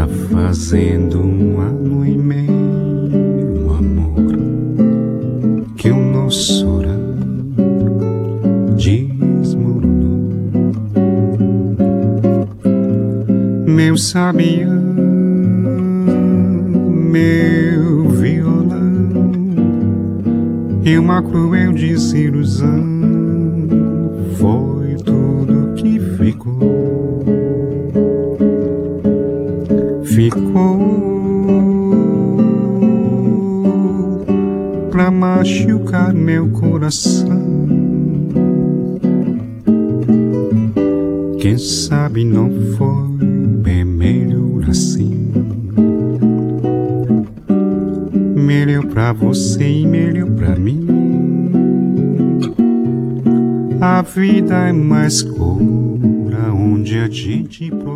Tá fazendo 1 ano e meio, amor, que o nosso orar desmoronou. Meu sabiá, meu violão e uma cruel desilusão foi tudo que ficou. Ficou pra machucar meu coração. Quem sabe não foi bem melhor assim. Melhor pra você e melhor pra mim. A vida é mais cura onde a gente